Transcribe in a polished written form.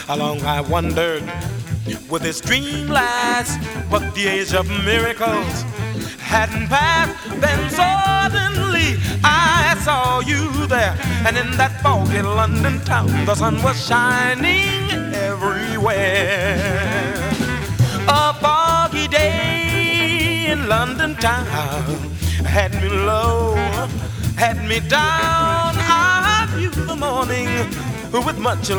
How long I wondered with its dream lights, but the age of miracles hadn't passed. Then suddenly I saw you there, and in that foggy London town the sun was shining everywhere. A foggy day in London town had me low, had me down. I viewed the morning with much